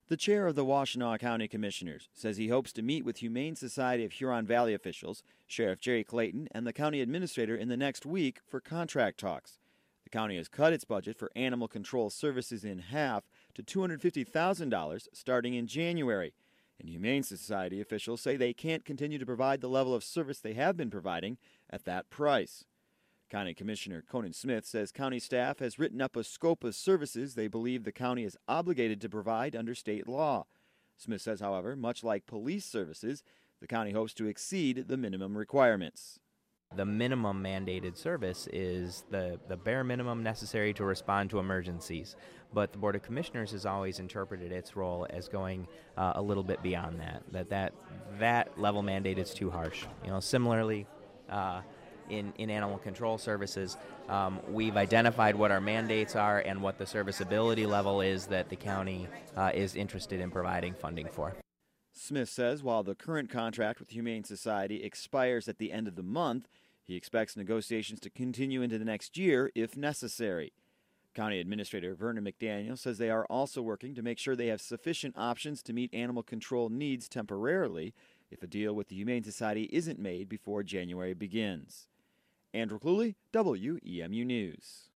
The chair of the Washtenaw County Commissioners says he hopes to meet with Humane Society of Huron Valley officials, Sheriff Jerry Clayton, and the county administrator in the next week for contract talks. The county has cut its budget for animal control services in half to $250,000 starting in January. And Humane Society officials say they can't continue to provide the level of service they have been providing at that price. County Commissioner Conan Smith says county staff has written up a scope of services they believe the county is obligated to provide under state law. Smith says, however, much like police services, the county hopes to exceed the minimum requirements. The minimum mandated service is the bare minimum necessary to respond to emergencies. But the Board of Commissioners has always interpreted its role as going a little bit beyond that level mandate is too harsh. Similarly, in animal control services, we've identified what our mandates are and what the serviceability level is that the county is interested in providing funding for. Smith says while the current contract with Humane Society expires at the end of the month, he expects negotiations to continue into the next year if necessary. County Administrator Vernon McDaniel says they are also working to make sure they have sufficient options to meet animal control needs temporarily if a deal with the Humane Society isn't made before January begins. Andrew Cluley, WEMU News.